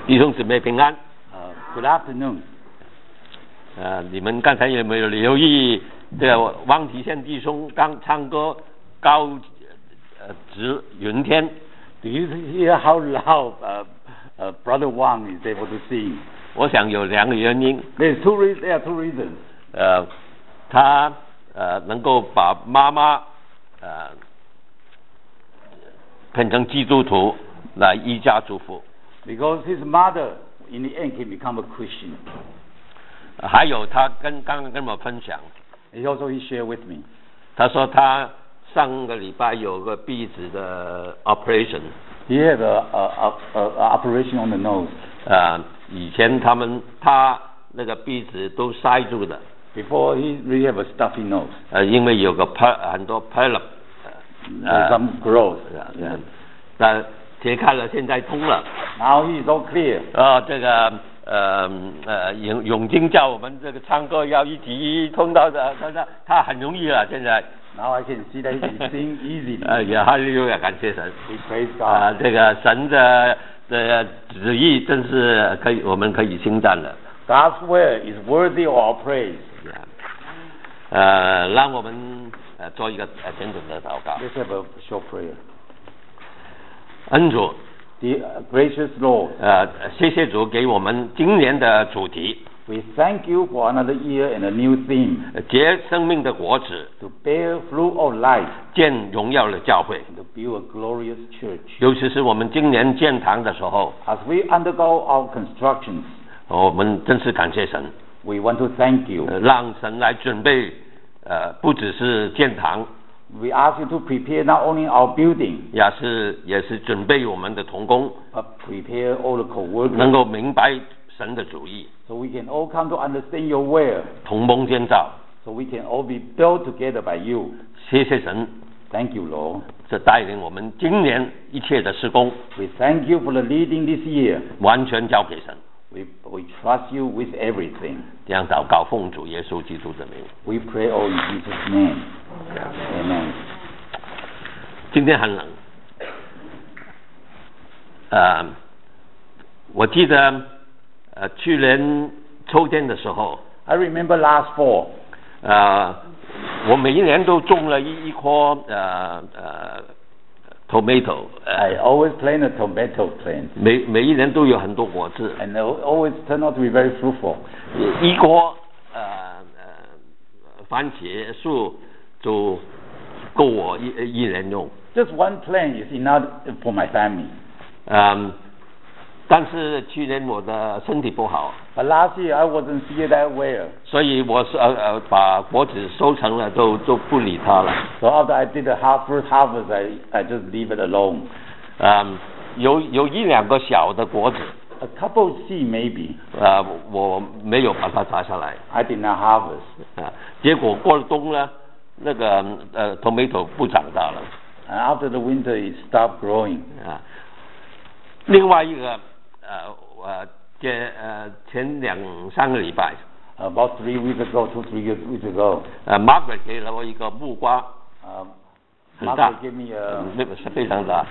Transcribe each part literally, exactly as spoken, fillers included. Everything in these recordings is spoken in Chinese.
弟兄姊妹平安。 Uh, good afternoon. 呃，你们刚才有没有留意这个汪提宪弟兄刚唱歌高呃直云天 Do you hear how loud uh, uh, Brother Wang is able to sing? 我想有两个原因。 There's two reasons. There are two reasons. 呃，他呃能够把妈妈呃变成基督徒来一家祝福。 Because his mother, in the end, can become a Christian. 还有他跟刚刚跟我分享 And also he shared with me. 他说他上个礼拜有个鼻子的 operation。 He had a, a, a, a operation on the nose. 呃，以前他们他那个鼻子都塞住的。 Before he really have a stuffy nose. 呃，因为有个 per 很多 polyp， 呃 some growth. 呃，但解开了，现在通了。 Now he is all clear. 啊、呃，这个呃呃永永金叫我们这个唱歌要一起通到的，他他他很容易了，现在。 Now I can see that he can sing easily. 呃，也哈利路亚，感谢神。 We praise God. 啊、呃，这个神的的旨意真是可以，我们可以称赞的。 God's will is worthy of our praise. 呃，让我们呃做一个呃简短的祷告。 Let's have a short prayer. 恩主， The gracious Lord, 呃，谢谢主给我们今年的主题， we thank you for another year and a new theme, 结生命的果子， to bear fruit of life, 建荣耀的教会。 to build a glorious church. 尤其是我们今年建堂的时候， As we undergo our constructions, 我们真是感谢神， we want to thank you. 呃让神来准备，呃，不只是建堂， We ask you to prepare not only our building, 也是也是准备我们的同工， but prepare all the 能 co-workers, 够明白神的主意， so we can all come to understand your will, 同盟建造。 so we can all be built together by you. 谢谢神， Thank you, Lord. 这带领我们今年一切的施工， We thank you for the leading this year. 完全交给神。 We, we trust you with everything. 这样祷告，奉主耶稣基督的名。 We pray all in Jesus' name. Amen. 今天很冷，呃，我记得，呃，去年秋天的时候， I remember last fall, 呃，我每一年都种了一一棵呃呃 tomato， I 呃， always plant a tomato plant, 每每一年都有很多果子， and they always turn out to be very fruitful. 一棵呃呃番茄树就够我一一年用。 Just one plant is enough for my family. 嗯，但是去年我的身体不好， But last year I wasn't feeling that well. 所以我是呃呃把果子收成了，就就不理它了。 So after I did the half first harvest, I, I just leave it alone. 嗯，有有一两个小的果子， A couple seed maybe, 呃，我没有把它摘下来， I did not harvest. 啊，结果过了冬呢，那个呃 tomato 不长大了， And after the winter, it stopped growing. 啊，另外一个呃呃前呃前两三个礼拜， About three weeks ago, two, three weeks ago, 呃 Margaret 给了我一个木瓜， um, 很大 Margaret gave me a 那个是非常大。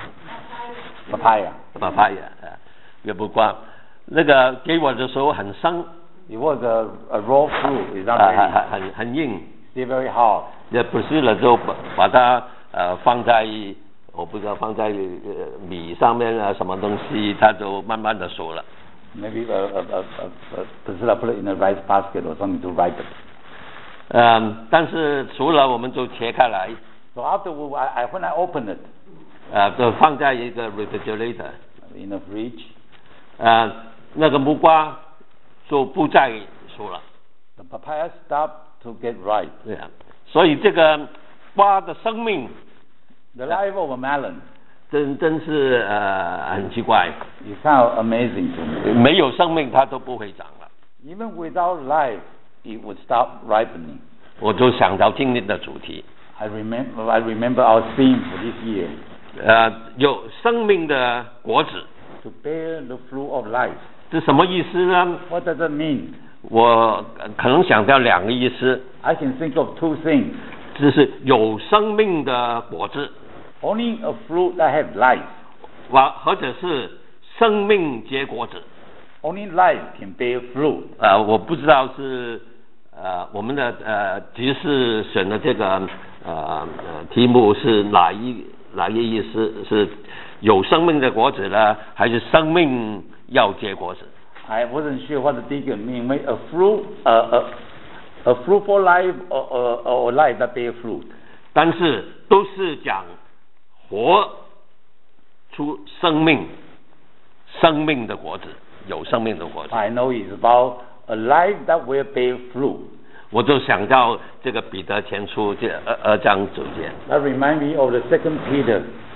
papaya. 把拍呀，啊，也不光，那个给我的时候很生， It was a, a raw fruit. It's 啊， not 很 very, 很很很硬， still very hard. 也不是了之后把把它呃放在我不知道放在呃米上面啊什么东西，它就慢慢的熟了。 Maybe a, a, a, a, a Priscilla put it in a rice basket or something to ripen. 嗯，但是熟了我们就切开来， So after I, I, when I opened it 呃，就放在一个 refrigerator， in the fridge, 呃，那个木瓜就不再熟了。 the papaya stopped to get ripe. 对啊，所以这个瓜的生命 The life of a melon 真真是呃很奇怪， is kind of amazing to me. 没有生命它都不会长了。 Even without life, it would stop ripening. 我就想到今年的主题， I remember, I remember our theme for this year, 呃，有生命的果子， to bear the fruit of life. 这什么意思呢？ What does it mean? 我可能想到两个意思， I can think of two things. 就是有生命的果子， Only a fruit that has life, 或或者是生命结果子。 Only life can bear fruit. 呃，我不知道是呃我们的呃执事选的这个呃呃题目是哪一哪一个意思？是有生命的果子呢，还是生命要结果子？ I wasn't sure what the deacon mean. A fruit, uh, a, a fruitful life, or, or, or life that bear fruit. 但是都是讲活出生命，生命的果子，有生命的果子。 I know it's about a life that will bear fruit. 我就想到这个彼得前书这二二章九节。 That reminds me of the Second Peter.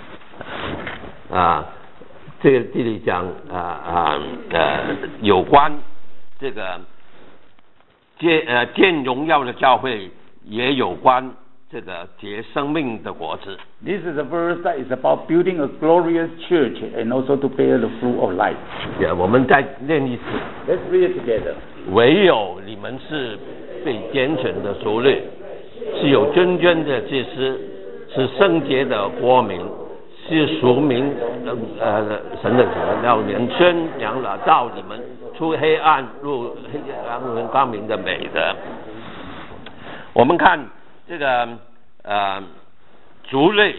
啊，这个这里讲啊啊呃有关这个见呃见荣耀的教会，也有关这个结生命的果子。 This is a verse that is about building a glorious church and also to bear the fruit of life. 也我们再念一次。 Let's read it together. 唯有你们是被拣选的族类，是有尊尊的祭司，是圣洁的国民，是属民呃神的子，要人宣扬了照你们出黑暗入黑暗入光明的美德。我们看这个呃族类，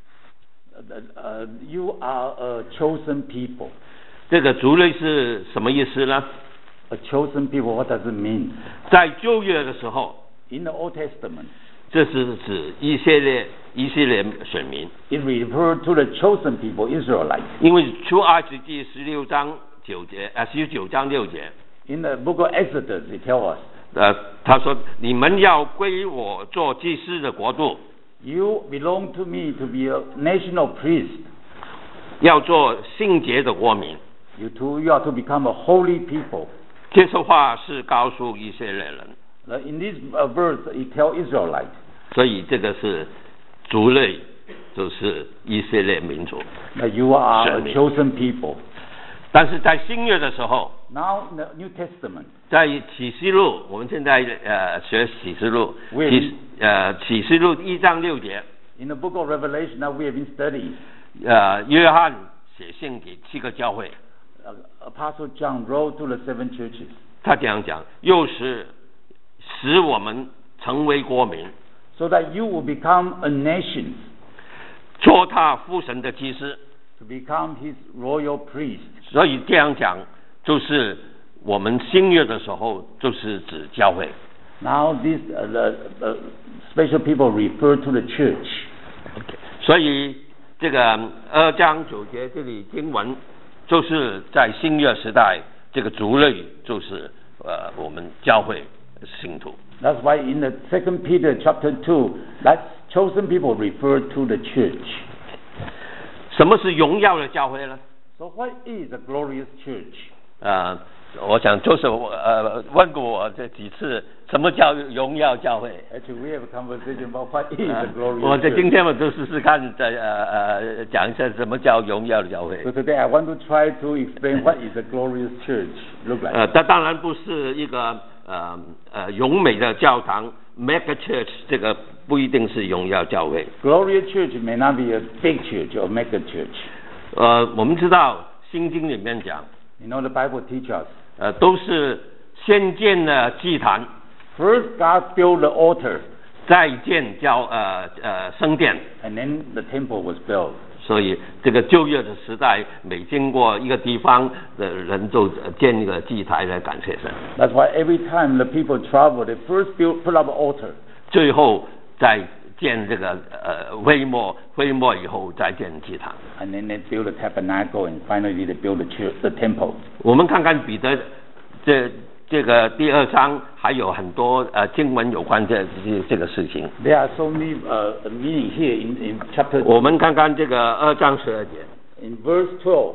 Uh, you are a chosen people. 这个族类是什么意思呢？ A chosen people, what does it mean? 在旧约的时候， In the Old Testament, 这是指以色列以色列选民， it refers to the chosen people, Israelites. 因为出埃及记十六章九节，呃，十九章六节， In the book of Exodus, it tells us, 呃，他说你们要归我做祭司的国度， you belong to me to be a national priest. 要做圣洁的国民。 You too, you are to become a holy people. 这些话是告诉以色列人， Now, in this uh, verse, it tells Israelites. 所以这个是族类，就是以色列民族。 That you are a 选民。 chosen people. 但是在新约的时候， Now, in the New Testament, 在启示录，我们现在呃学启示录， We- 启呃启示录一章六节， in the book of Revelation that we have been studying, 呃约翰写信给七个教会， uh, Apostle John wrote to the seven churches. 他这样讲，又是使我们成为国民， So that you will become a nation, 做他父神的祭司。 to become his royal priest. 所以这样讲，就是我们新约的时候，就是指教会。 Now, these uh, the, the special people refer to the church. 所以这个二章九节这里经文，就是在新约时代，这个族类就是呃我们教会信徒。 That's why in the Second Peter chapter two, that chosen people refer to the church. 什么是荣耀的教会呢？ So what is a glorious church? 呃，我想就是我呃问过我这几次，什么叫荣耀教会？ Actually, we have a conversation about what is 呃 a glorious 我这 church. 今天我就试试看，再呃呃讲一下什么叫荣耀的教会。 So today I want to try to explain what is a glorious church look like. 呃，它当然不是一个呃呃荣美的教堂 ，mega church， 这个不一定是荣耀教会。 Glorious church may not be a big church or mega church. 呃，我们知道圣经里面讲， You know the Bible teaches us. 呃，都是先建了祭坛， First, God built the altar, 再建教呃呃圣殿。 and then the temple was built. 所以这个旧约的时代，每经过一个地方的人就建一个祭坛来感谢神， That's why every time the people travel, they first build, put up an altar, 最后再建这个呃会幕，会幕以后再建祭坛。 and then they build a tabernacle, and finally they build the church, the temple. 我们看看彼得这这个第二章还有很多呃经文有关这这这个事情。 There are so many uh, meaning here in, in chapter 我们看看这个二章十二节。 in verse twelve.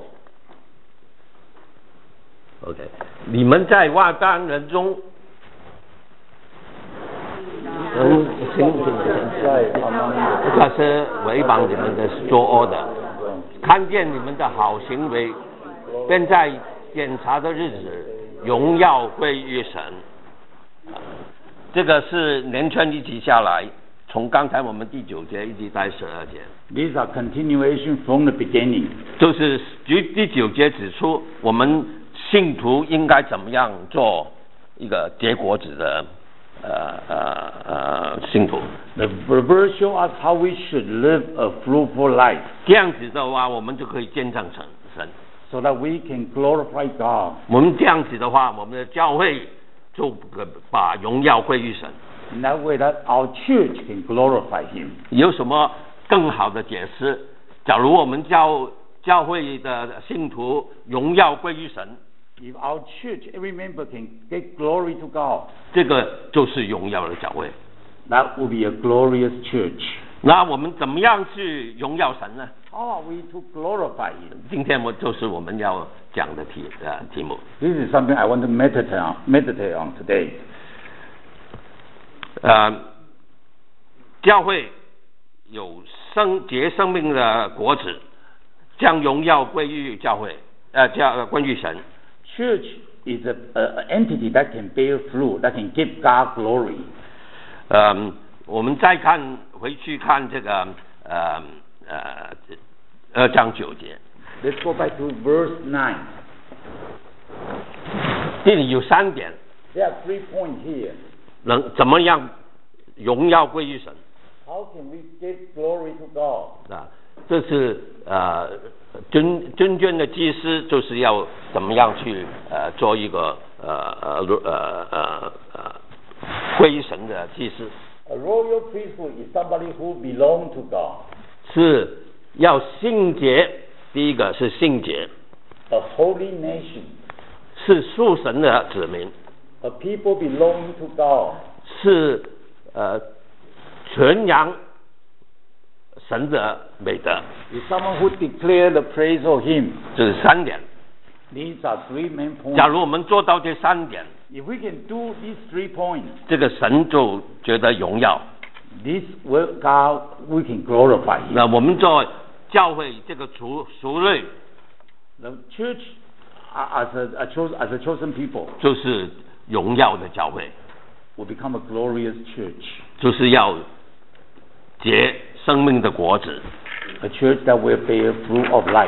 OK， 你们在外邦人中，嗯，行行行，那是违反你们的作恶的，看见你们的好行为，便在检查的日子，荣耀归于神。这个是连串一起下来，从刚才我们第九节一直到十二节。 These are continuation from the beginning. 就是第第九节指出，我们信徒应该怎么样做一个结果子的呃呃呃信徒。 The verse show us how we should live a fruitful life. 这样子的话，我们就可以见证神神。 So that we can glorify God. 我们这样子的话，我们的教会就把荣耀归于神。 In that way, that our church can glorify Him. 有什么更好的解释？假如我们教教会的信徒荣耀归于神， If our church, every member can get glory to God, 这个就是荣耀的教会。 that will be a glorious church. 那我们怎么样去荣耀神呢？ How are we to glorify Him? 今天我就是我们要讲的题呃题目。 This is something I want to meditate on, meditate on today. 呃，教会有生结生命的果子，将荣耀归于教会，呃，叫归于神。 Church is a, a, an entity that can bear fruit, that can give God glory. 呃，我们再看回去看这个呃呃二章九节。 Let's go back to verse nine. 这里有三点， There are three points here. 能怎么样荣耀归于神？ How can we give glory to God? 啊，这是呃真真正的祭司就是要怎么样去呃做一个呃呃呃呃呃归神的祭司， A royal priesthood is somebody who belongs to God. 是要圣洁。第一个是圣洁， A holy nation. 是属神的子民， A people belonging to God. 是呃传扬神的美德， Is someone who declare the praise of Him. 这是三点。 These are three main points. 假如我们做到这三点， If we can do these three points, 这个神就觉得荣耀。 this will God, we can glorify Him. 那我们做教会这个族族类， The church, uh, as a, a chosen, as a chosen people, 就是荣耀的教会， will become a glorious church. 就是要结生命的果子。 A church that will bear fruit of life.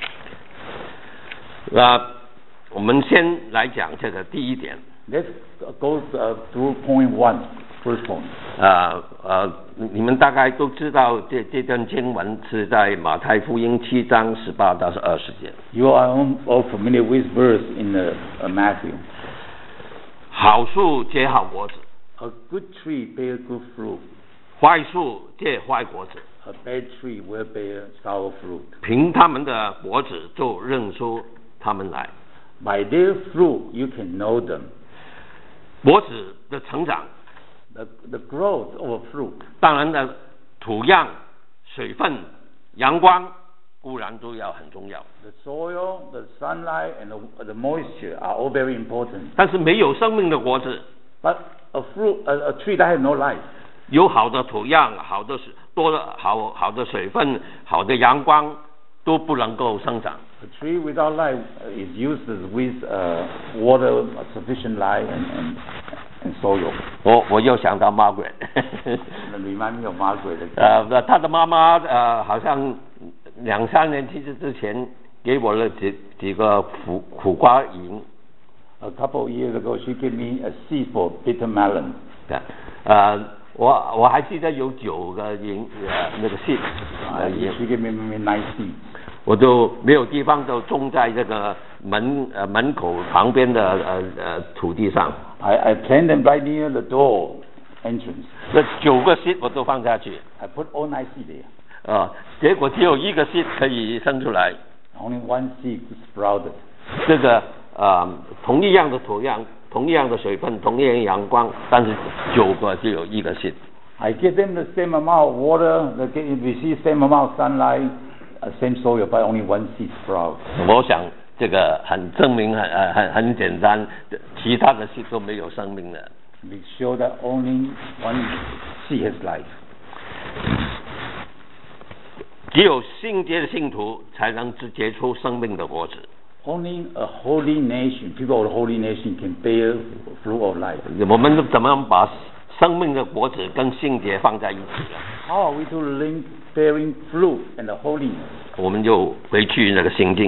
那我们先来讲这个第一点。 Let's go uh, through point one, first point. 呃呃，你们大概都知道这这段经文是在马太福音七章十八到二十节。 You are all familiar with verse in the, uh, Matthew. 好树结好果子， A good tree bear good fruit. 坏树结坏果子。 A bad tree will bear sour fruit. 凭他们的果子就认出他们来。 By their fruit you can know them. 果子的成长， The, the growth of a fruit. 当然的土壤、水分、阳光固然都要很重要， The soil, the sunlight, and the, the moisture are all very important. 但是没有生命的果子， But a fruit, a, a tree that has no life, 有好的土壤、好的水、多的好好的水分、好的阳光都不能够生长。 a tree without life is useless with uh, water, sufficient light, and, and, and soil. 我我又想到 Margaret， And remind me of Margaret. 呃，她的妈妈呃，好像两三年其实之前给我了几几个苦苦瓜蝇。 A couple of years ago, she gave me a seed for bitter melon. 对，呃，我我还记得有九个蝇，呃，那个 seed， 呃 Uh, she gave me maybe nine seeds. 我都没有地方都种在这个门呃门口旁边的呃呃土地上。 I, I planted them right near the door entrance. 这九个 seed 我都放下去， I put all nine seeds there. 啊、结果只有一个 seed 可以生出来。 Only one seed sprouted. 这个呃同一样的土壤，同一样的水分，同一样的阳光，但是九个只有一个 seed。 I give them the same amount of water, they get- receive same amount of sunlight, uh, same soil, but only one seed sprout. 我想这个很证明很呃很很简单，其他的 seed 都没有生命的。 We show that only one seed has life. 只有圣洁的信徒才能结出生命的果子。 Only a holy nation, people of the holy nation can bear fruit of life. 我们怎么样把生命的果子跟圣洁放在一起呢？ How are we to link bearing fruit and the holiness? 我们就回去那个圣经，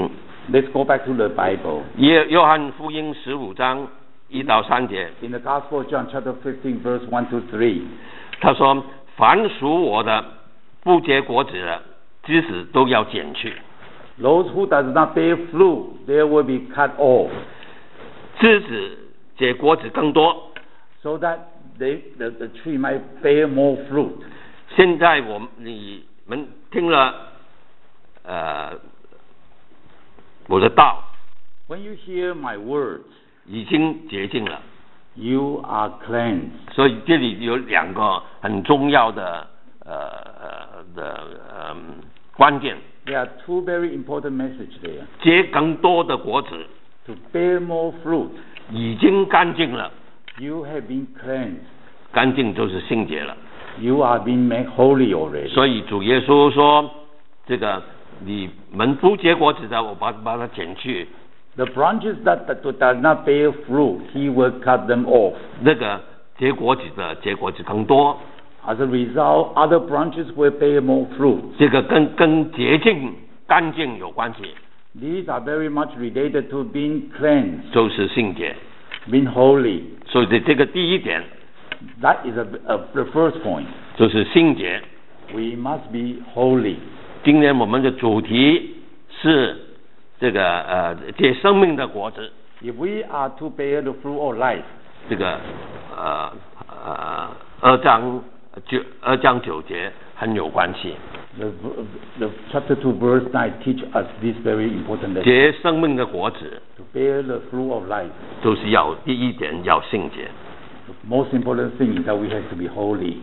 Let's go back to the Bible. 约约翰福音十五章一到三节， In the Gospel of John, chapter fifteen, verse one to three. 他说：“凡属我的，不结果子的，枝子都要剪去； Those who does not bear fruit, they will be cut off, 枝子结果子更多。 so that they, the, the tree might bear more fruit. ” 现在我们你们听了，呃，我的道 When you hear my words, 已经洁净了， you are cleansed. 所以这里有两个很重要的呃呃的嗯关键， There are two very important messages there. 结更多的果子， To bear more fruit, 已经干净了， you have been cleansed. 干净就是圣洁了。 You are being made holy already. 所以主耶稣说，这个你们不结果子的，我把把它剪去； The branches that, that does not bear fruit, he will cut them off. 那个结果子的结果子更多。 As a result, other branches will bear more fruit. 这个跟跟洁净、干净有关系， These are very much related to being cleansed, 就是圣洁。 being holy. 所以这个第一点 That is a, a, the first point. 就是圣洁。 We must be holy. 今天我们的主题是这个呃结生命的果子， If we are to bear the fruit of life, 这个呃呃二章九二章九节很有关系。 the, the chapter two verse nine teach us this very important lesson. 结生命的果子 To bear the fruit of life. 就是要第一点要圣洁。 The most important thing is that we have to be holy.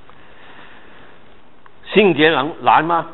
圣洁难难吗？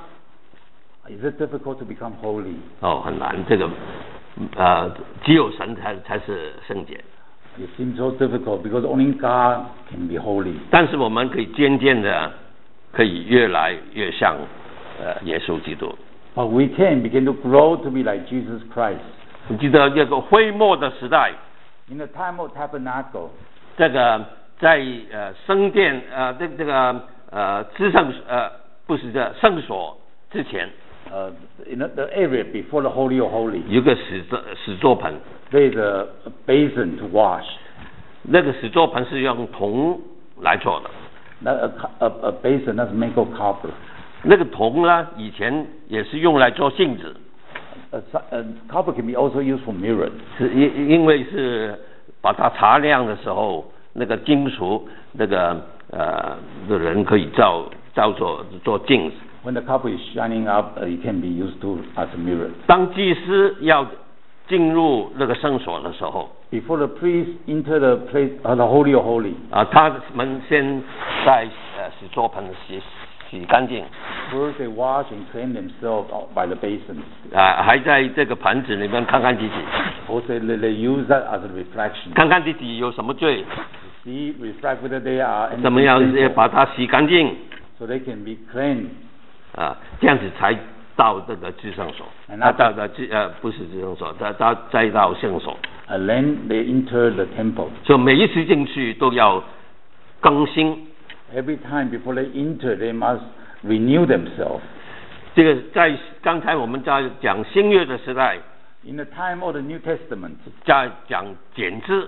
Is it difficult to become holy? 哦，很难。这个呃，只有神才才是圣洁。 It seems so difficult because only God can be holy. 但是我们可以渐渐的，可以越来越像呃耶稣基督。 But we can begin to grow to be like Jesus Christ. 你记得这个灰末的时代， In the time of tabernacle, 这个在呃圣殿呃这这个呃至圣呃不是这圣所之前， uh, in the, the area before the Holy of Holies, 有个石座石座盆， there is a, a basin to wash. 那个石座盆是用铜来做的。 That a, a, a basin that's made of copper. 那个铜呢，以前也是用来做镜子， Uh, so- uh, copper can be also used for mirrors. 是因因为是把它擦亮的时候，那个金属那个呃的人可以照照做做镜子。 When the copper is shining up, uh, it can be used to as a mirror. 当祭司要进入那个圣所的时候， Before the priest enter the place, uh, the Holy of Holies, 啊，他们先在呃石座盆洗洗干净， first they wash and clean themselves out by the basin. 啊，还在这个盆子里面看看自己， Also, they, they use that as a reflection. 看看自己有什么罪， See, reflect whether they are 怎么样 anything 也 sinful, 把它洗干净， so they can be cleansed. 啊，这样子才到这个至圣所，啊，到的至呃不是至圣所，到到再到圣所， And then they enter the temple. 所以每一次进去都要更新。 Every time before they enter, they must renew themselves. 这个在刚才我们在讲新约的时代， In the time of the New Testament, 在讲剪枝，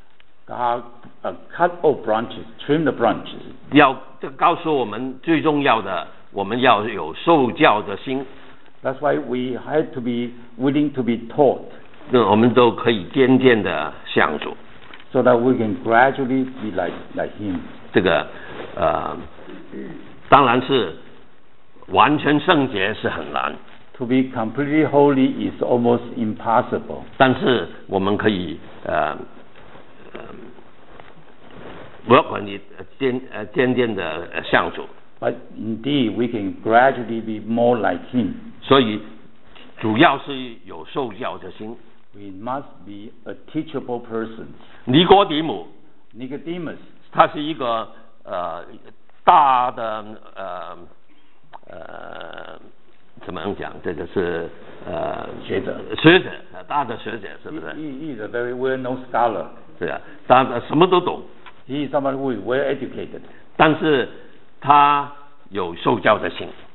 God uh, cut off branches, trim the branches. 要这告诉我们最重要的，我们要有受教的心， That's why we had to be willing to be taught, 那我们都可以渐渐的相主。 so that we can gradually be like, like Him. 这个呃，当然是完全圣洁是很难， To be completely holy is almost impossible. 但是我们可以呃呃，我可以渐呃渐渐的呃相主。 But indeed, we can gradually be more like Him. 所以主要是有受教的心。 We must be a teachable person. 尼哥底母 Nicodemus, 他是一个呃大的呃呃怎么样讲？这个是呃学者学者大的学者是不 he, 是？ he is a very well-known scholar. 是啊，他什么都懂， He is someone who is well educated. 但是他有受教的心。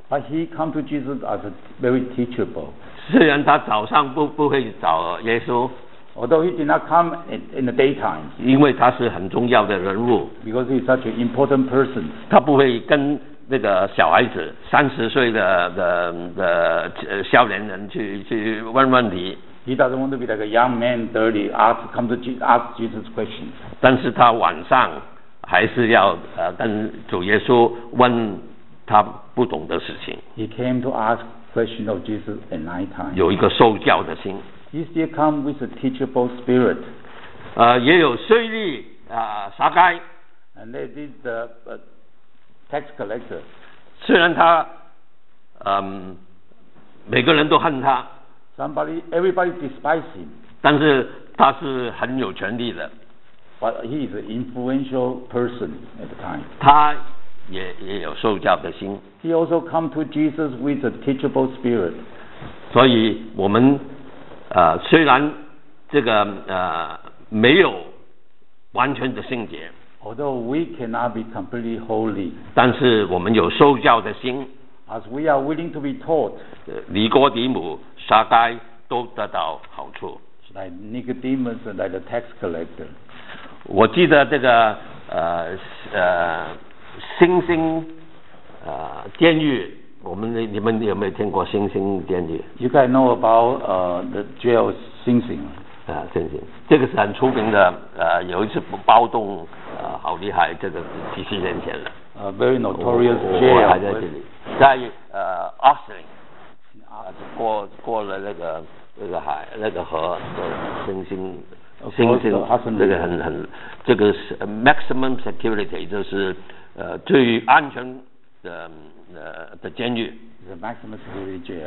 But he come to Jesus as a very teachable. 虽然他早上不不会找耶稣， Although he did not come in, in the daytime, 因为他是很重要的人物， because he is such an important person. 他不会跟那个小孩子三十岁的的的呃少年人去去问问题， He doesn't want to be like a young man, thirty, ask come to Je- ask Jesus questions. 但是他晚上还是要呃跟主耶稣问他不懂的事情， He came to ask questions of Jesus at night time. 有一个受教的心， He still come with a teachable spirit. 呃，也有税吏啊撒该， And that is the uh, tax collector. 虽然他嗯每个人都恨他， Somebody, everybody despise him, 但是他是很有权利的， but he is an influential person at the time. 他也也有受教的心， He also come to Jesus with a teachable spirit. 所以我们呃虽然这个呃没有完全的圣洁， Although we cannot be completely holy, 但是我们有受教的心， as we are willing to be taught, 呃尼哥底母、撒该都得到好处。 like Nicodemus and like the tax collector. 我记得这个呃呃星星呃监狱，我们你们有没有听过星星监狱？ You guys know about uh, the jail Sing Sing. 啊，星星，这个是很出名的，呃，有一次暴动，呃，好厉害，这个几十年前了。 A very notorious 我我 jail. 我还在这里，在呃 Austin， 啊，过过了那个那个海那个河，星星星星，这个很很这个是 maximum security， 就是呃最安全的呃的监狱。 The maximum security jail.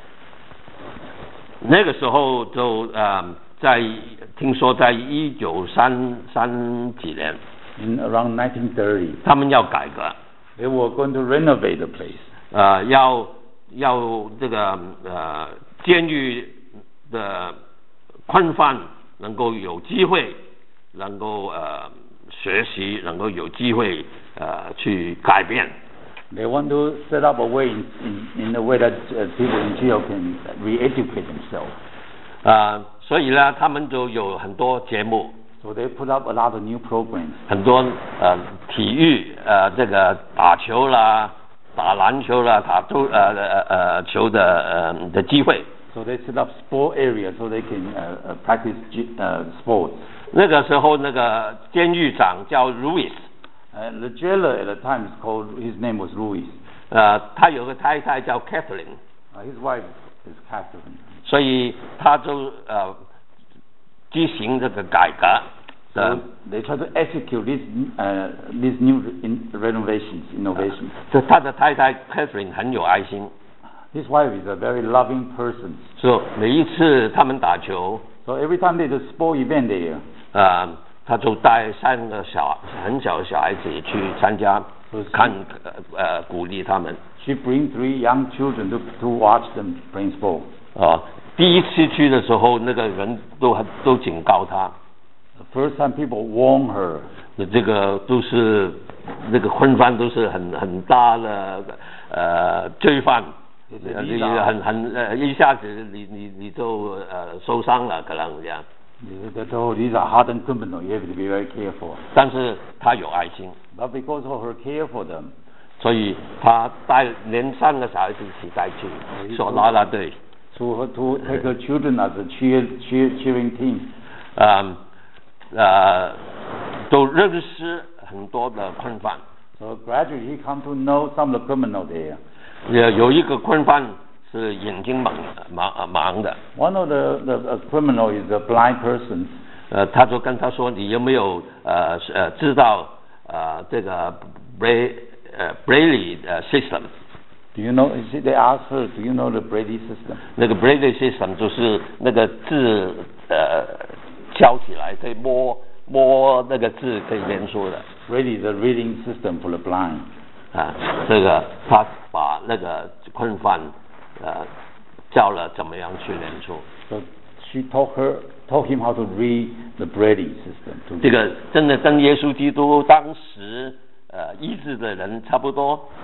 那个时候就呃在听说在一九三三几年， In around nineteen thirty, 他们要改革， they were going to renovate the place. 呃要要这个呃监狱的宽犯能够有机会，能够呃学习，能够有机会呃去改变。 They want to set up a way in, in, in a way that uh, people in jail can re-educate themselves. 呃，所以呢，他们就有很多节目， So they put up a lot of new programs. 很多呃体育呃这个打球啦、打篮球啦、打足呃呃呃球的呃的机会。 So they set up sport areas so they can uh, uh, practice g- uh, sports. 那个时候，那个监狱长叫 Louis， And the jailer at the time is called, his name was Louis. 呃，他有个太太叫 Catherine， Uh, his wife is Catherine. 所以他就呃进行这个改革 So 的。 they try to execute these, uh, these new in renovations, innovations. 这他的太太 Catherine 很有爱心， His wife is a very loving person. 所以每一次他们打球， So every time there's a sport event there, 呃，他就带三个小很小的小孩子去参加，看呃呃鼓励他们。 she brings three young children to, to watch them playing sport. 哦，第一次去的时候，那个人都都警告他， The first time people warn her, 这个都是那个混犯都是很很大的呃罪犯，呃你很很呃一下子你你你就呃受伤了，可能这样。 they told these are hardened criminals, you have to be very careful. 但是他有爱心， But because of her care for them, 所以他带连三个小孩子一起带去，说啦啦队， to, to take her children as a cheer, cheer, cheering team. 呃呃都认识很多的困犯。 So gradually he come to know some of the criminals there. 有有一个困犯是眼睛盲盲盲的， One of the, the uh, criminal is a blind person. 呃，他就跟他说，你有没有呃呃知道呃这个 Bray 呃 Braille 呃 system？ Do you know? They asked her, do you know the Brady system? 那个 Braille system 就是那个字呃敲起来可以摸摸那个字可以连出的 Brady is a reading system for the blind. 啊，这个他把那个困犯呃教了怎么样去连出。 So she taught her, taught him how to read the Brady system. To 这个真的跟耶稣基督当时呃医治的人差不多。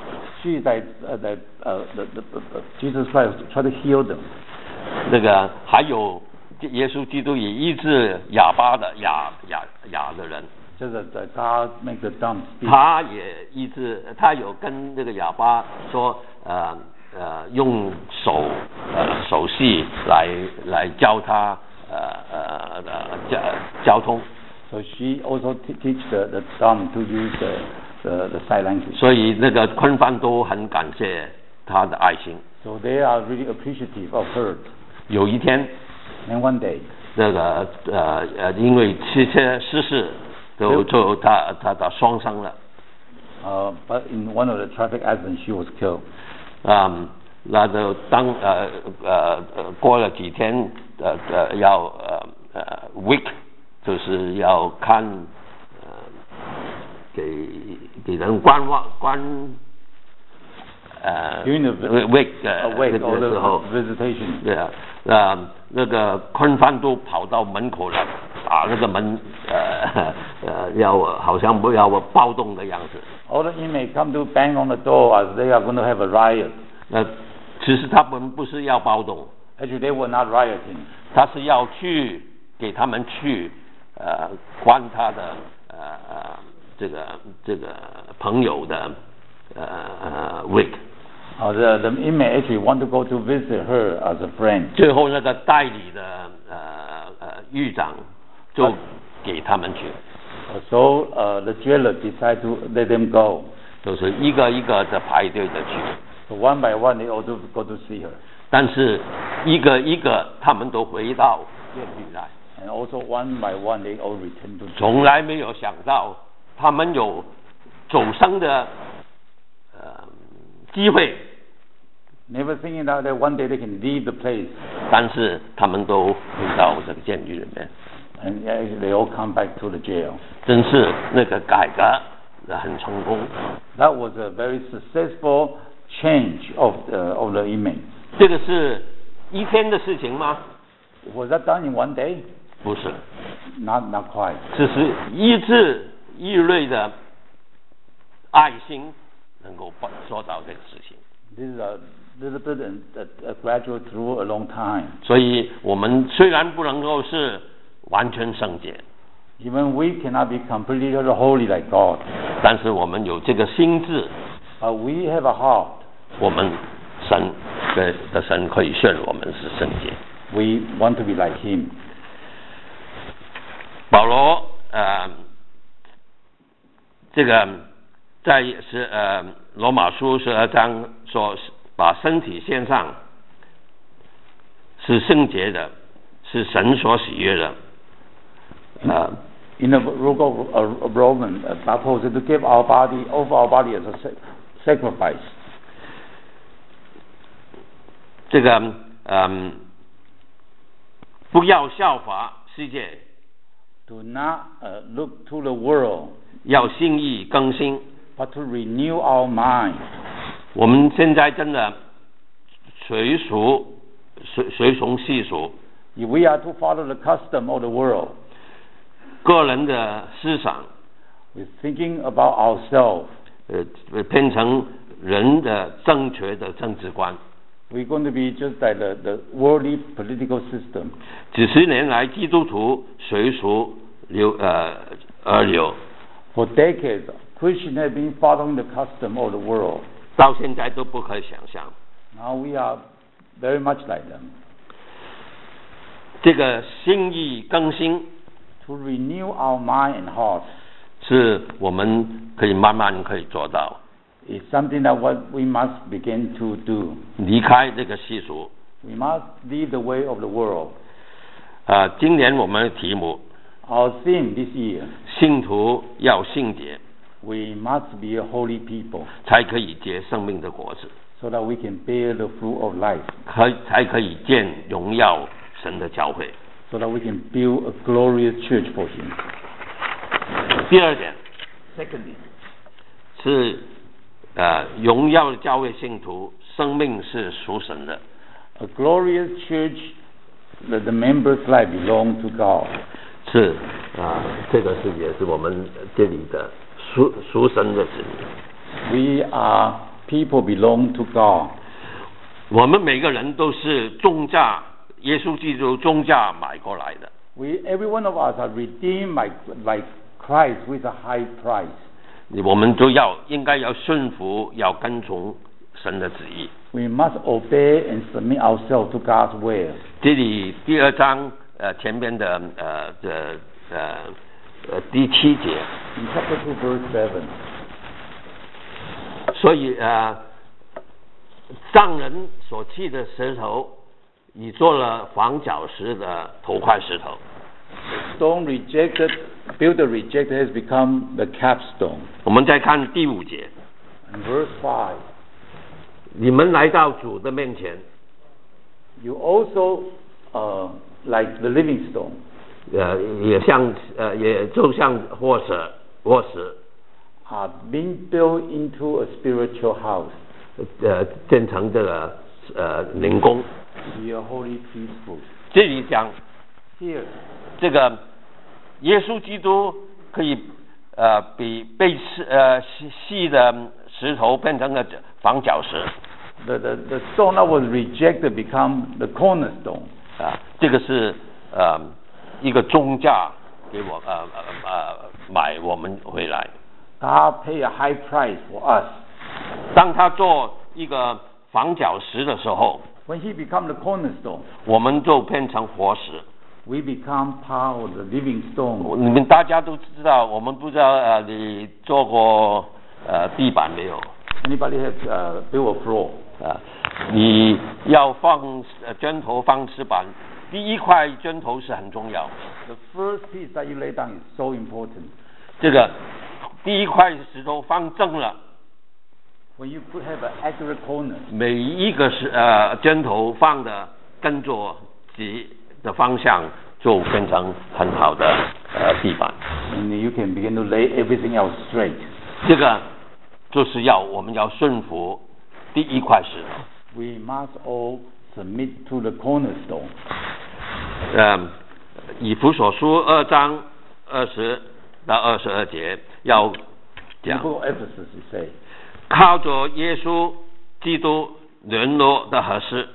see that uh, that uh, the, the, the Jesus Christ tried to heal them. 那个还有耶稣基督也医治哑巴的哑哑哑的人。 就是 God make the dumb speak. 他也医治，他有跟那个哑巴说，呃呃，用手呃手势来来教他呃呃呃交交通。 So she also teach the the dumb to use the the, the sign language. 所以那个昆帆都很感谢他的爱心。 So they are really appreciative of her. 有一天 And one day. 那个呃呃，因为汽车失事。就就他他他双伤了。 Uh, but in one of the traffic accidents, she was killed. 嗯，那就当呃呃呃过了几天，呃呃要呃呃 week 就是要看呃给给人观望观呃 week 呃那个时候 visitation. 对啊，呃那个昆帆都跑到门口了。打那个门，呃呃，要好像不要暴动的样子。 All the inmates come to bang on the door as they are going to have a riot. 呃，其实他们不是要暴动。 Actually, they were not rioting. 他是要去给他们去呃关他的呃呃这个这个朋友的呃呃 week。 Oh, the the inmate actually want to go to visit her as a friend. 最后那个代理的呃呃狱长。就给他们去。 So uh, the jailer decided to let them go. 就是一个一个的排队的去。 So one by one they all do go to see her. 但是一个一个他们都回到监狱来。 And also one by one they all return to. 从来没有想到他们有走生的呃机会。 Never thinking that one day they can leave the place. 但是他们都回到这个监狱里面。 And actually they all come back to the jail. 真是那个改革很成功。 That was a very successful change of the of the inmates. 这个是一天的事情吗？ Was that done in one day? 不是。 Not not quite. 这是医治异类的爱心能够做到这个事情。 This is a little bit and a, a gradual through a long time. 所以我们虽然不能够是完全圣洁 ，Even we cannot be completely holy like God. 但是我们有这个心智 ，But we have a heart. 我们神的的神可以选我们是圣洁。 We want to be like Him. 保罗呃，这个在是呃罗马书十二章说，把身体献上是圣洁的，是神所喜悦的。 Uh, in the book of uh, Romans, uh, Paul said to give our body, offer our body as a sacrifice. 这个嗯，不要效法世界。 Do not uh, look to the world. 要心意更新。 But to renew our mind. 我们现在真的随俗随随从世俗。 If we are to follow the custom of the world. 个人的思想 ，we're thinking about ourselves， 呃，变成人的正确的政治观。 We're going to be just like the the worldly political system。 几十年来，基督徒随俗流呃而流。 For decades, Christians have been following the custom of the world。 到现在都不可以想象。 Now we are very much like them。 这个心意更新。 To renew our mind and heart， 是我们可以慢慢可以做到。 It's something that what we must begin to do。 离开这个世俗。 We must leave the way of the world。 啊，今年我们的题目。 Our theme this year。 信徒要圣洁。 We must be a holy people。 才可以结生命的果子。 So that we can bear the fruit of life。 可才可以见荣耀神的教会。 So that we can build a glorious church for Him。 第二点 ，Secondly， 是呃荣耀的教会信徒生命是属神的。 A glorious church that the members' life belong to God。 是啊、呃，这个是也是我们这里的属属神的子民。 We are people belong to God. 我们每个人都是重价，耶稣基督重价买过来的。 We, every one of us are redeemed by, by Christ with a high price. 我们都要应该要顺服，要跟从神的旨意。 We must obey and submit ourselves to God's will. 这里第二章呃前边的呃的呃呃第七节。 In chapter two, verse seven. 所以呃，匠人所砌的石头，已做了房角石的头块石头。 Stone rejected, builder rejected has become the capstone. 我们再看第五节。 In verse five. 你们来到主的面前。 You also, uh, like the living stone. 呃，也像呃，也就像活石，活石。 Are being built into a spiritual house. 呃，建成这个呃灵宫。 Be a holy priesthood. 这里讲 Here. 这个耶稣基督可以呃比被呃细细的石头变成了房角石。 The, the, the stone that was rejected become the cornerstone. 啊，这个是呃一个重价给我呃呃呃买我们回来。 God pay a high price for us. 当他做一个房角石的时候 When he become the cornerstone, 我们就变成活石。 we become part of the living stone. 你们大家都知道，我们不知道呃你做过呃地板没有？ Anybody have uh, built a floor? 啊，你要放呃砖头放石板，第一块砖头是很重要。 The first piece that you lay down is so important. 这个第一块石头放正了， When you put have an accurate corner, 每一个是呃砖头放的跟着己的方向，就变成很好的呃地板。 and you can begin to lay everything else straight. 这个就是要我们要顺服第一块石头。 We must all submit to the cornerstone. 嗯，以弗所书二章二十到二十二节要 In the 讲， book of Ephesus, it says, 靠着耶稣基督联络的合适。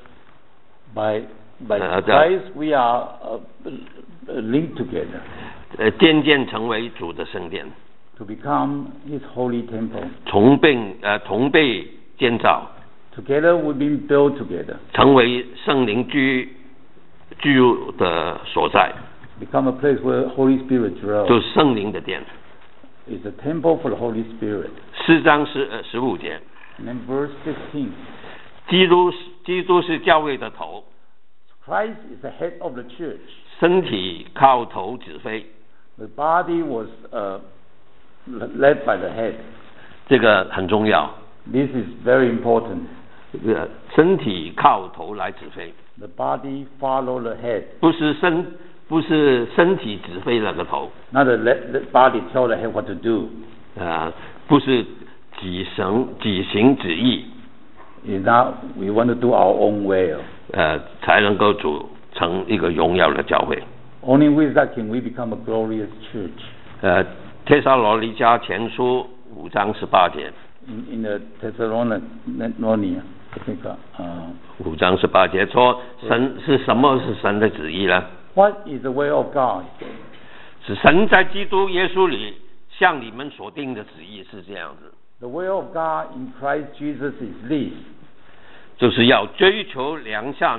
by by Uh, the- Christ we are uh, linked together 呃，渐渐成为主的圣殿， to become His holy temple. 同并呃同被建造， Together we've been built together, 成为圣灵居居住的所在， become a place where Holy Spirit 就 dwells. 是圣灵的殿。 It's a temple for the Holy Spirit. 四章十呃十五节， And then verse fifteen, 基督基督是教会的头， Christ is the head of the church. 身体靠头指挥， The body was uh, led by the head. 这个很重要。 This is very important. 这个身体靠头来指挥， The body follow the head. 不是身不是身体指挥那个头， Not the, let the body tell the head what to do. 啊、不是己行己行旨意， It's not we want to do our own will. 呃，才能够组成一个荣耀的教会。 Only with that can we become a glorious church. 呃，帖撒罗尼迦前书五章十八节， In, in the Thessalonica, I think, uh, 五章十八节说神是什么是神的旨意呢？ what is the will of God? 是神在基督耶稣里向你们所定的旨意是这样子， The will of God in Christ Jesus is this, 就是要追求良善，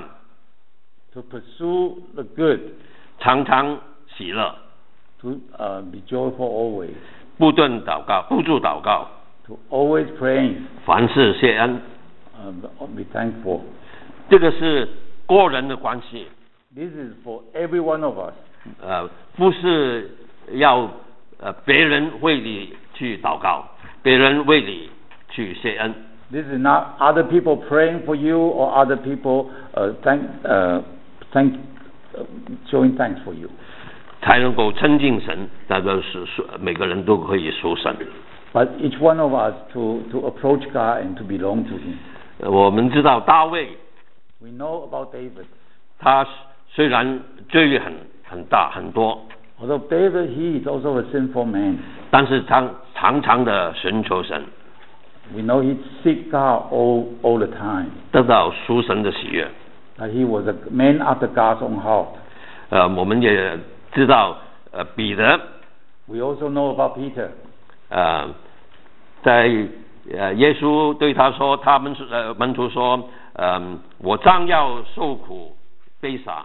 to pursue the good, 常常喜乐， to uh, be joyful always, 不断祷告，不住祷告， to always praying, 凡事谢恩。 uh, be thankful. 这个是个人的关系， This is for every one of us. 呃，不是要呃别人为你去祷告，别人为你去谢恩。 This is not other people praying for you or other people uh, thank, uh, thank, uh, showing thanks for you. 才能够亲近神，那个是是每个人都可以属神。 But each one of us to, to approach God and to belong to Him. 呃我们知道大卫， We know about David. 他虽然罪很很大很多， Although David, he is also a sinful man. 但是他常常的寻求神， We know he seek God all all the time. 得到属神的喜悦。 That he was a man after God's own heart. 呃，我们也知道，呃，彼得， We also know about Peter. 呃，在呃耶稣对他说，他们呃门徒说，嗯、呃，我将要受苦被杀。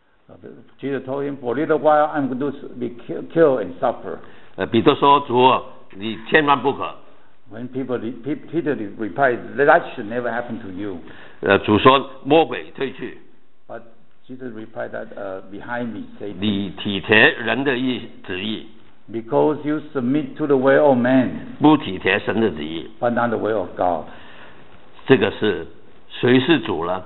Jesus told him, "For a little while, I'm going to be killed and suffer." 呃，彼得说，主，你千万不可。 When people, Peter replied, "That should never happen to you." 呃，主说，魔鬼退去。 But Jesus replied that, uh, "Behind me, Satan." 你体贴人的意旨意。 Because you submit to the way of man. 不体贴神的旨意。 But not the way of God. 这个是谁是主了？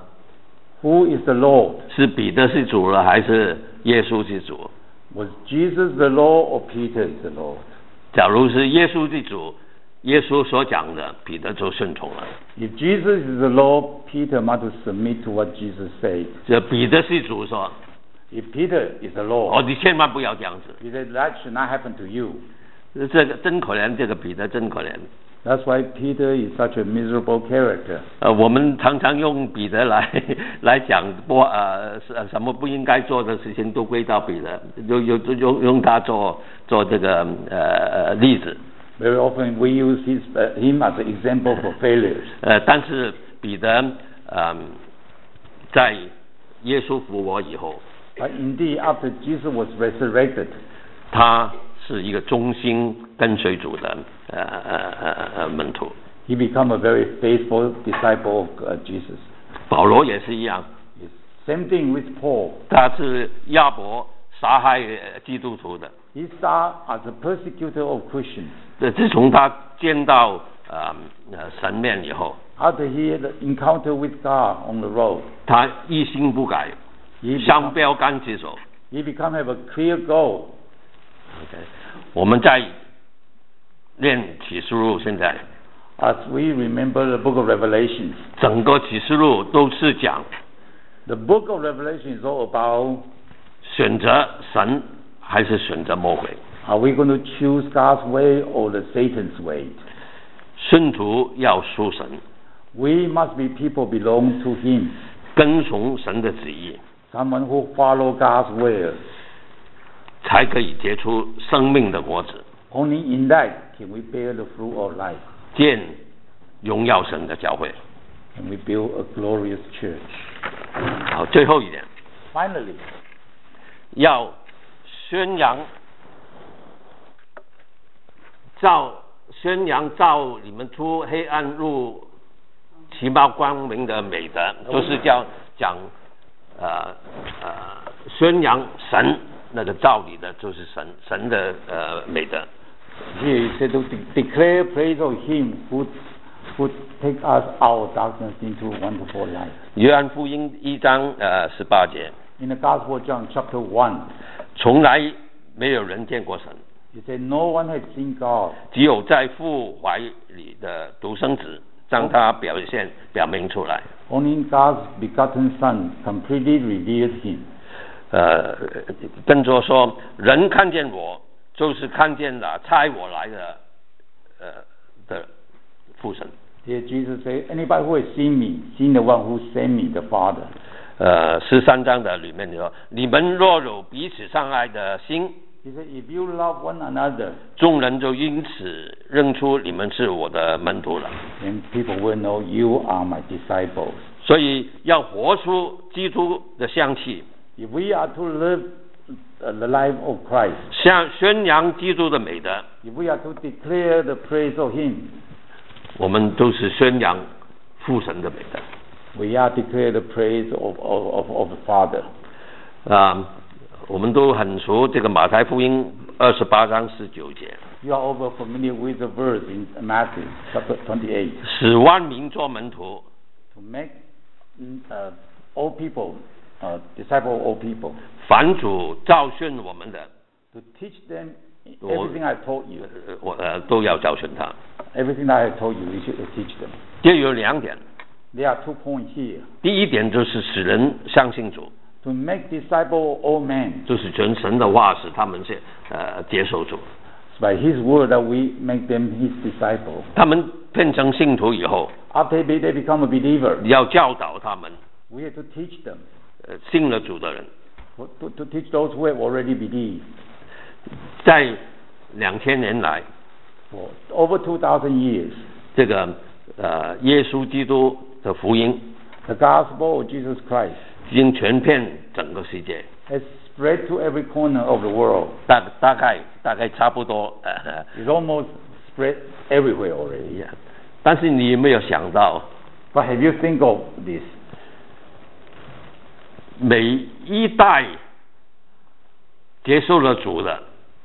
Who is the Lord? 是彼得是主了，还是耶稣是主？ Was Jesus the Lord or Peter is the Lord? 假如是耶稣是主，耶稣所讲的，彼得就顺从了。 If Jesus is the Lord, Peter must submit to what Jesus said. 这彼得是主说， If Peter is the 哦， Lord, 你千万不要这样子。 he said that should not happen to you. 这个真可怜，这个彼得真可怜。 That's why Peter is such a miserable character. 呃，我们常常用彼得来来讲不呃什么不应该做的事情，都归到彼得，用用用用他做做这个呃例子。 Very often we use his, uh, him as an example for failures. 呃，但是彼得嗯、呃、在耶稣复活以后， But indeed, after Jesus was resurrected, 他是一个忠心跟随主的呃呃呃呃门徒。 he became a very faithful disciple of uh, Jesus. 保罗也是一样， Same thing with Paul. 他是亚伯杀害基督徒的。 He saw as a persecutor of Christians. 这自从他见到呃呃神面以后， After he had an encounter with God on the road, 他一心不改， he 向 become, 标杆直走。 he become have a clear goal. OK， 我们在念启示录，现在 As we remember the book of Revelation, 整个启示录都是讲 the book of Revelation is all about, 选择神还是选择魔鬼。 are we going to choose God's way or the Satan's way? 信徒要属神， We must be people belong to him. 跟从神的旨意， Someone who follow God's will. 才可以结出生命的果子， Only in that can we bear the fruit of life. 建荣耀神的教会。 And we build a glorious church. 好，最后一点， Finally, 要宣扬照宣扬照你们出黑暗入奇妙光明的美德，就是叫讲呃呃宣扬神那个道理的，就是神神的呃美德。 here he said to de- declare praise of him who, who take us out of darkness into wonderful light. 约翰福音一章呃十八节， In the Gospel of John chapter one, 从来没有人见过神， he said, no one has seen God. 只有在父怀里的独生子将他表现表明出来。 Only God's begotten Son completely revealed him. 呃，跟着说，人看见我，就是看见了差我来的呃的父神。 Here Jesus said, anybody who has seen me, seen the one who sent me, the Father. 呃，十三章的里面说，你们若有彼此相爱的心， He said, if you love one another, 众人就因此认出你们是我的门徒了。 then people will know you are my disciples. 所以要活出基督的香气， If we are to live uh, the life of Christ, 向宣扬基督的美德， if we are to declare the praise of him, 我们都是宣扬父神的美德。 we are declare the praise of, of, of, of the Father. 啊、我们都很熟这个马太福音二十八章十九节， You are over familiar with the verse in Matthew chapter twenty-eight. 使万民做门徒， To make uh, all people, uh, disciple all people. 凡主教训我们的， To teach them 我 everything I taught you. 呃我呃都要教训他。 Everything that I told you, you should teach them. 这有两点， There are two points here. 第一点就是使人相信主， To make disciple all men. 就是全神的话使他们呃接受主， It's by his word that we make them his disciple. 他们变成信徒以后， after they they become a believer, 要教导他们， we have to teach them, 呃，信了主的人， to, to, to teach those who have already believed. 在两千年来， For over two thousand years, 这个呃耶稣基督的福音 the gospel of Jesus Christ 已经传遍整个世界， has spread to every corner of the world. 大大概大概差不多，呃， It's almost spread everywhere already. 但是你有没有想到， But have you think of this? 每一代接受了主的，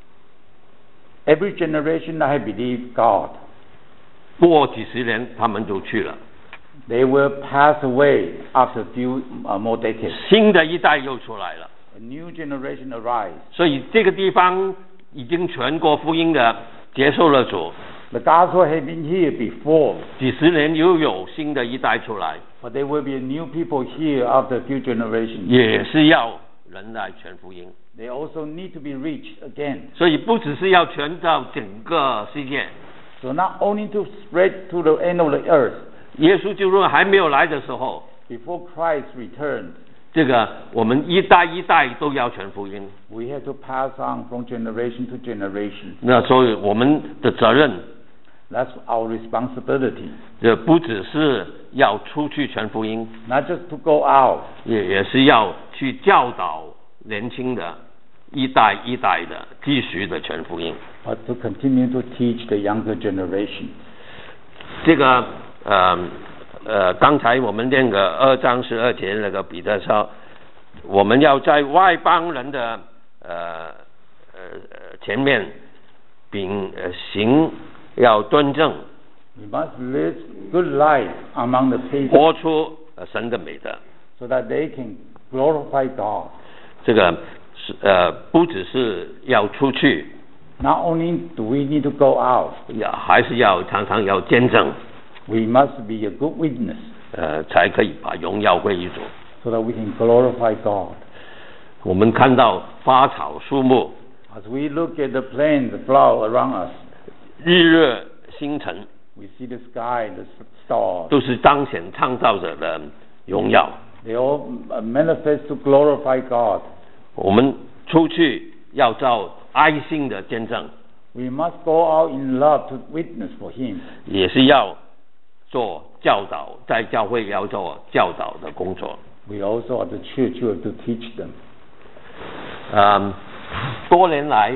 Every generation that have believed God, 过几十年他们就去了， they will pass away after a few uh, more decades. 新的一代又出来了。 A new generation arrives. 所以这个地方已经传过福音的，接受了主， The gospel had been here before, 几十年又有新的一代出来， but there will be new people here after a few generations. 也是要人来传福音。 They also need to be reached again. 所以不只是要传到整个世界， So not only to spread to the end of the earth, 耶稣基督还没有来的时候， before Christ returned, 这个我们一代一代都要传福音。 we have to pass on from generation to generation. 那所以我们的责任， That's our responsibility. 这不只是要出去传福音， Not just to go out, 也也是要去教导年轻的一代一代的继续的传福音。 but to continue to teach the younger generation. 这个呃呃，刚才我们念个二章十二节那个彼得说，我们要在外邦人的呃呃前面，并呃行要端正， We must live good life among the people 活出呃神的美德。 so that they can glorify God. 这个是呃不只是要出去， Not only do we need to go out, 要还是要常常要见证， we must be a good witness 呃才可以把荣耀归于主。 so that we can glorify God. 我们看到花草树木、 As we look at the plants, the flower around us, 日月星辰， we see the sky, the stars. 都是彰显创造者的荣耀。 They all uh, manifest to glorify God. 我们出去要照爱心的见证， We must go out in love to witness for Him. 也是要做教导，在教会要做教导的工作。 We also at the church you have to teach them. 嗯，多年来，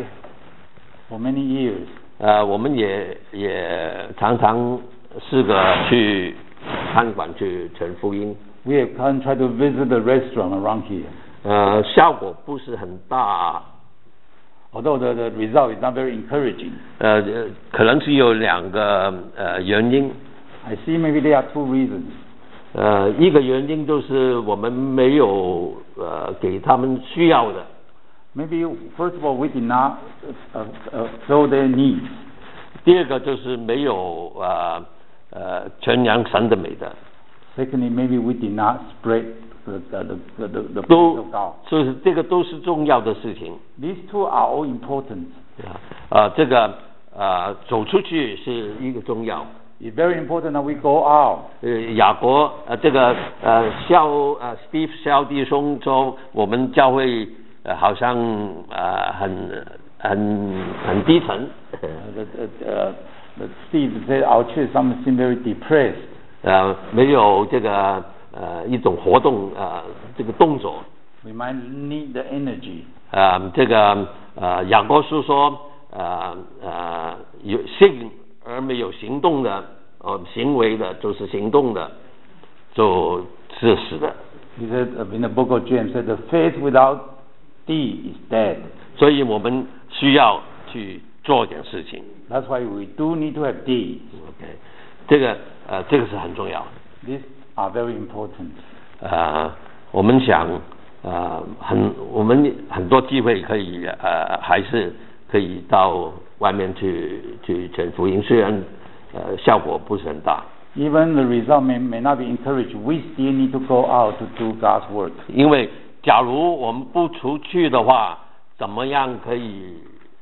For many years, 呃，我们也也常常试着去餐馆去传福音， we have come try to visit the restaurant around here. 呃，效果不是很大， Although the, the result is not very encouraging. 呃，可能是有两个呃原因， I see maybe there are two reasons. 呃，一个原因就是我们没有呃给他们需要的， Maybe first of all we did not uh, uh, fill their needs. 第二个就是没有呃呃传扬神的美德， Secondly, maybe we did not spread the the the the, the praise 都 of God. 就是这个都是重要的事情。 These two are all important. 啊，呃，这个呃走出去是一个重要。 It's very important that we go out. 呃，雅各呃这个呃肖呃 Steve 肖弟兄说，我们教会呃好像呃很很很低沉。 Uh, the, the, uh, the Steve said our church some seem very depressed. 呃，没有这个呃一种活动呃这个动作。 We might need the energy. 呃，这个呃雅各书说呃呃有信而没有行动的，呃行为的就是行动的，就是死的。 He said uh, in the book of James, said the faith without deed is dead. 所以我们需要去做点事情。 That's why we do need to have deeds. OK， 这个呃这个是很重要。 These are very important. 呃，我们想呃很我们很多机会可以呃还是可以到外面去去传福音，虽然呃效果不是很大。 Even the result may, may not be encouraged. We still need to go out to do God's work. 因为假如我们不出去的话，怎么样可以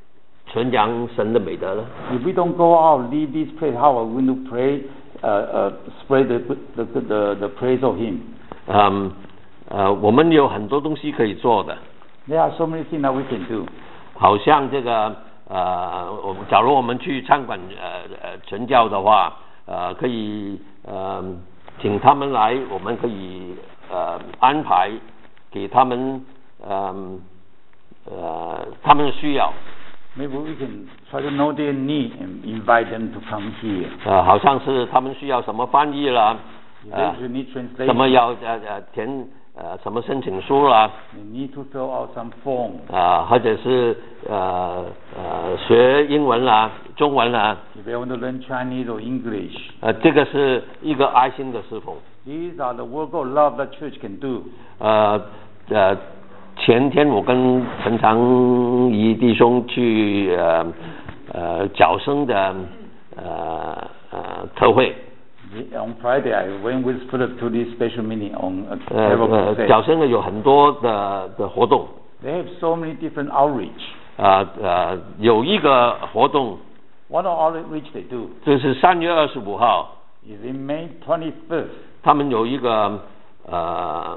传扬神的美德呢？ If we don't go out, leave this place, how are we going to pray, uh, uh, spread the, the, the, the praise of Him? 嗯，呃，我们有很多东西可以做的， There are so many things that we can do. 好像这个呃，我们假如我们去餐馆呃呃传教的话，呃，可以呃请他们来，我们可以呃安排给他们呃呃他们的需要。 Maybe we can try to know their need and invite them to come here. 呃，好像是他们需要什么翻译啦， If 呃 they need translation, 什么要呃呃填呃什么申请书啦， they need to fill out some form. 啊、或者是呃呃学英文啦、中文啦， If they want to learn Chinese or English, 呃，这个是一个爱心的侍奉。 these are the work of love that church can do. 呃呃，前天我跟陈长仪弟兄去呃呃角声的呃呃特会。 On Friday, I went with Philip to this special meeting on uh, 呃 Carol 呃， Crusade. 角声呢有很多的的活动。 They have so many different outreach. 啊呃，有一个活动 One of outreach they do 就是三月二十五号， is in May twenty-fifth. 他们有一个呃，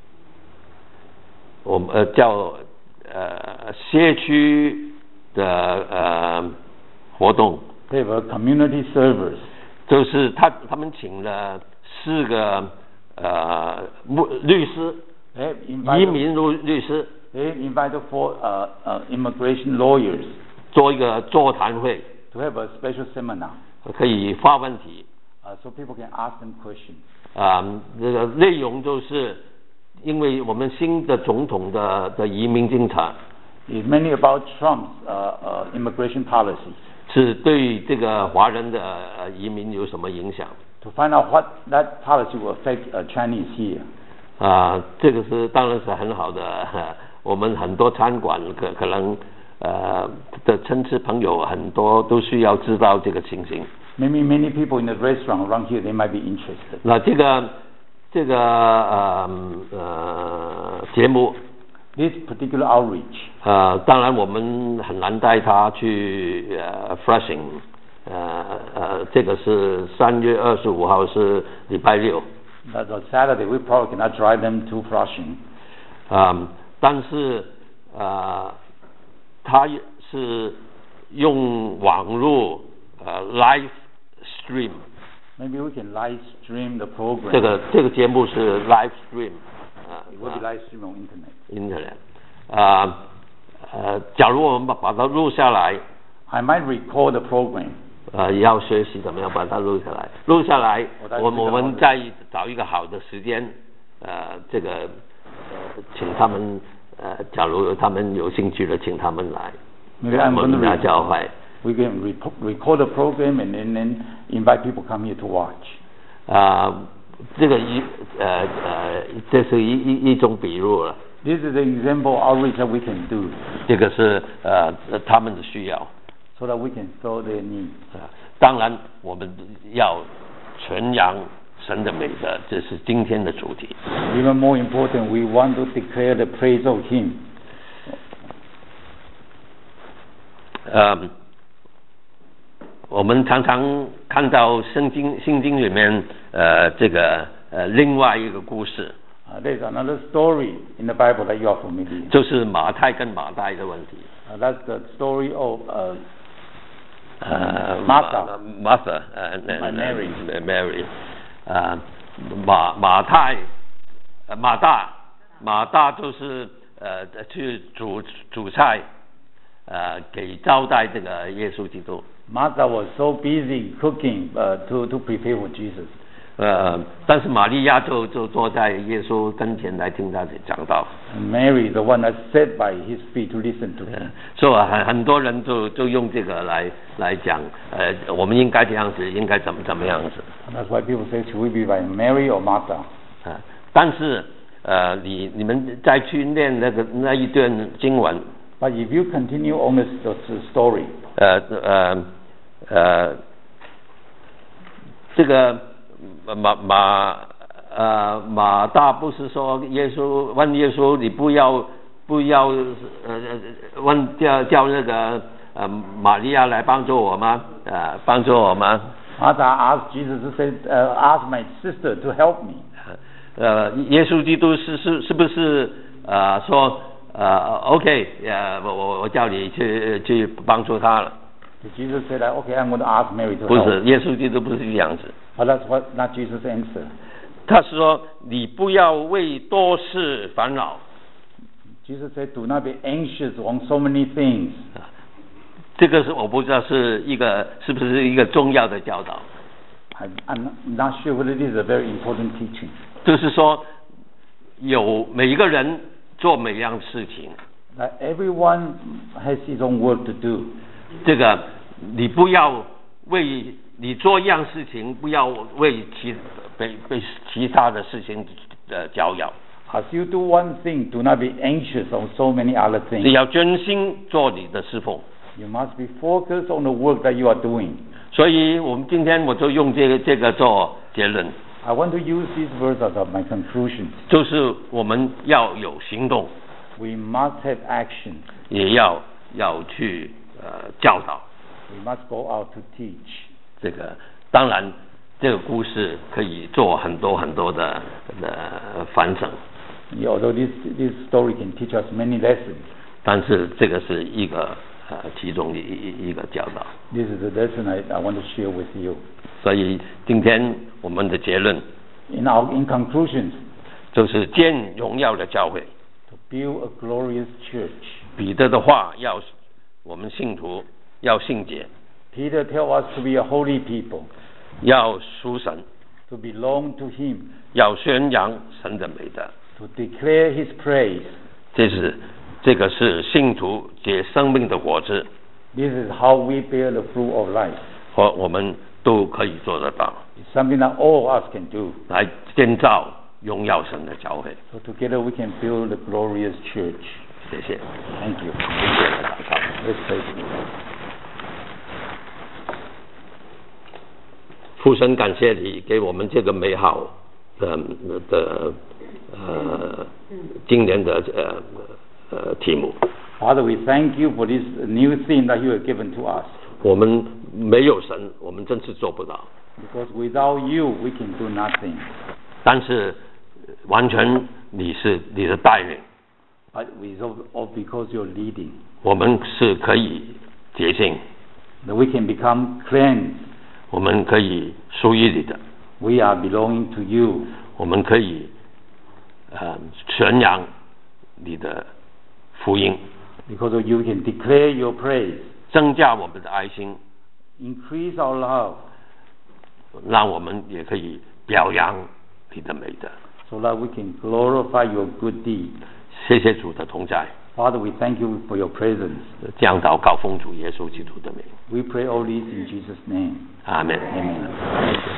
我们呃叫呃社区的呃活动， They have a community service. 就是他他们请了四个呃牧律师， They have 移 invited, 民律律师 they have invited four uh, uh, immigration lawyers 做一个座谈会， to have a special seminar, 可以发问题。 uh, so people can ask them questions. 啊，这个内容就是因为我们新的总统的的移民政策 It's mainly about Trump's uh, uh, immigration policies, 是对这个华人的呃移民有什么影响 to find out what that policy will affect uh, Chinese here. 啊？这个是当然是很好的，我们很多餐馆可可能呃的亲戚朋友很多都需要知道这个情形。 Maybe many people in the restaurant around here, they might be interested. 那这个这个呃呃节目 This particular outreach, 呃，当然我们很难带他去呃 Flushing， 呃呃，这个是三月二十五号是礼拜六， that on Saturday, we probably cannot drive them to Flushing. 啊、但是呃，他是用网络呃 live stream， Maybe we can live stream the program. 这个这个节目是 live stream， 啊、 It will be live stream on internet. internet， 啊呃，假如我们把把它录下来。 I might record the program. 呃，要学习怎么样把它录下来，录下来，我我们再找一个好的时间，呃，这个呃，请他们，呃，假如他们有兴趣的，请他们来， Maybe I'm 我 going to 们家教会， we can repo- record the program and then, then invite people come here to watch. 啊、这个一呃呃，这是一一一种比喻了， This is an example outreach that we can do 这个是呃他们的需要， so that we can fill their needs. 啊、当然我们要传扬神的美德，这是今天的主题。 Even more important, we want to declare the praise of Him. 嗯，我们常常看到圣经圣经里面呃这个呃另外一个故事， Uh, there's another story in the Bible that you are familiar. 就是马太跟马大的问题。 Uh, that's the story of uh, 呃 Martha Martha 呃 and Mary. Mary 啊马马太呃马大马大就是呃去煮煮菜呃给招待这个耶稣基督。 Martha was so busy cooking uh, to, to prepare for Jesus. 呃，但是玛利亚就就坐在耶稣跟前来听他讲道。 And Mary, the one that sat by his feet to listen to 呃 him. 所以很很多人就就用这个来来讲，呃，我们应该这样子，应该怎么怎么样子。 And that's why people say, should we be by Mary or Martha? 啊、但是呃，你你们再去念那个那一段经文， But if you continue on this, this story, 呃呃呃，这个马马呃马大不是说耶稣问耶稣，你不要不要呃问叫叫那个呃玛利亚来帮助我吗？呃，帮助我吗？ Martha asked Jesus to say, uh, ask my sister to help me. 呃，耶稣基督是是是不是呃说呃 OK 呃我我我叫你去去帮助他了？ Jesus said, okay, I'm going to ask Mary to 不 help. 是，耶稣基督不是这样子。 But that's what not Jesus' answer. 他是说你不要为多事烦恼。 Jesus said, do not be anxious on so many things. 这个是我不知道是一个是不是一个重要的教导。 I'm, I'm not sure whether it is a very important teaching. 就是说，有每一个人做每样事情， That everyone has his own work to do. 这个你不要为你做一样事情，不要为其被被其他的事情呃搅扰。 As you do one thing, do not be anxious on so many other 你 things. 要专心做你的侍奉。 You must be focused on the work that you are doing. 所以我们今天我就用这个这个做结论， I want to use these words as of my conclusion. 就是我们要有行动， We must have action. 也要要去呃教导。 We must go out to teach. 这个当然，这个故事可以做很多很多的呃反省， Yeah, although this, this story can teach us many lessons, 但是这个是一个呃其中的一一一个教导。 this is a lesson I, I want to share with you. 所以今天我们的结论 In our in conclusions, 就是建荣耀的教会。 to build a glorious church. 彼得的话要我们信徒要信洁， Peter tells us to be a holy people, 要属神， to belong to Him, 要宣扬神的美德。 to declare His praise. 这是这个是信徒结生命的果子， This is how we bear the fruit of life. 和我们都可以做得到， It's something that all of us can do. 来建造荣耀神的教会。 So together we can build a glorious church. 谢谢。 Thank you. 谢谢祷告。 Let's pray together. 父神，感谢你给我们这个美好的的呃今年的呃呃题目。 Father, we thank you for this new thing that you have given to us. 我们没有神，我们真是做不到。 Because without you, we can do nothing. 但是完全你是你的带领， But without, or because you're leading, 我们是可以洁净， that we can become cleansed. 我们可以属于你的， We are belonging to you. 我们可以呃宣扬你的福音， Because of you, we can declare your praise. 增加我们的爱心， Increase our love. 让我们也可以表扬你的美德。 So that we can glorify your good deed. 谢谢主的同在， Father, we thank you for your presence. 这样祷告奉主耶稣基督的名， We pray all this in Jesus' name. 阿门。 Amen.